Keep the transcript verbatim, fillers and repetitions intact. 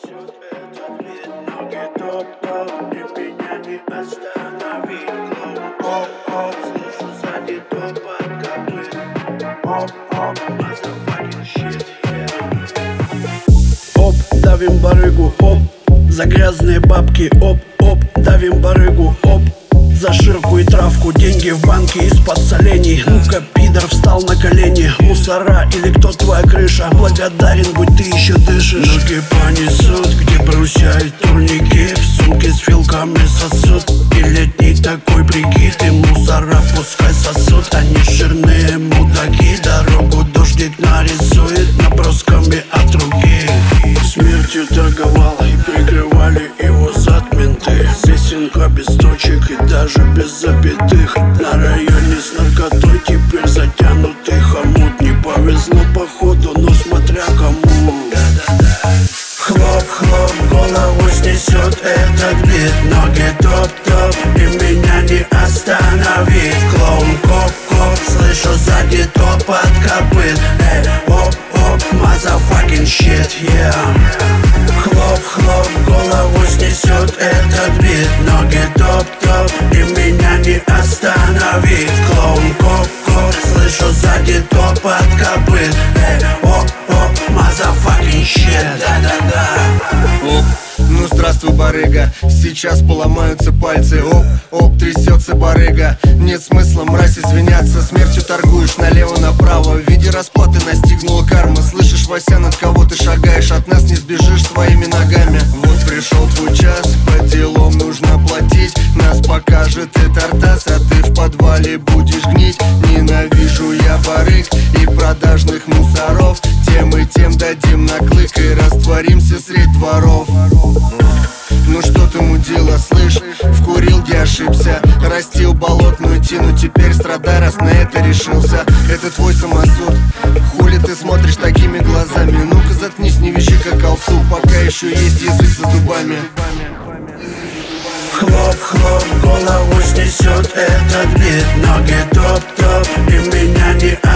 несет этот вид. Ноги топ-топ, и меня не остановить. Оп-оп, слышу сзади топот копыт. Оп-оп, motherfucking shit, yeah. Оп, давим барыгу, оп, за грязные бабки, оп, оп, давим барыгу, оп, за ширку и травку. Деньги в банке из-под солений. Ну-ка, пидор, встал на колени. Мусора или кто твоя крыша? Благодарен, будь ты еще дышишь. Ноги понесут, где брусья и турники. Сумки с вилками сосут. И летний такой прикид. И мусора пускай сосут. Они жирные мудаки. Дорогу дождик нарисует набросками от руки. Смертью торговал и прикрывали его зад менты. Песенка без строчек и даже без запятых. На районе с наркотой теперь затянутый хомут. Не повезло походу, но смотря кому. Хлоп-хлоп, голову снесет этот бит. Ноги топ-топ, и меня не остановить. Клоун коп-коп, слышу сзади топот копыт. Эй, оп-оп, motherfucking shit, yeah. Хлоп-хлоп, голову снесет этот бит. Ноги топ-топ, и меня не остановить. Клоун коп-коп, слышу сзади топот копыт. Эй, оп-оп, motherfucking shit, да-да-да. Оп, ну здравствуй, барыга. Сейчас поломаются пальцы. Оп, оп, трясется барыга. Нет смысла, мразь, извиняться. Смертью торгуешь налево-направо. В виде расплаты настигнула карма. Слышишь, Вася, над кого ты шагаешь? От нас не сбежишь своими ногами. Вот пришел твой час, по делам нужно платить. Нас покажет и тартас, а ты в подвале будешь гнить. Ненавижу я барыг и продажных мусоров. Тем и тем дадим наклык и растворимся средь дворов. Ну что ты мудила, слышь, вкурил, где ошибся. Растил болотную тину, теперь страдай, раз на это решился. Это твой самосуд, хули ты смотришь такими глазами? Ну-ка заткнись, не вещи как овцу, пока еще есть язык за зубами. Хлоп-хлоп, голову снесет этот бит. Ноги топ-топ, и меня не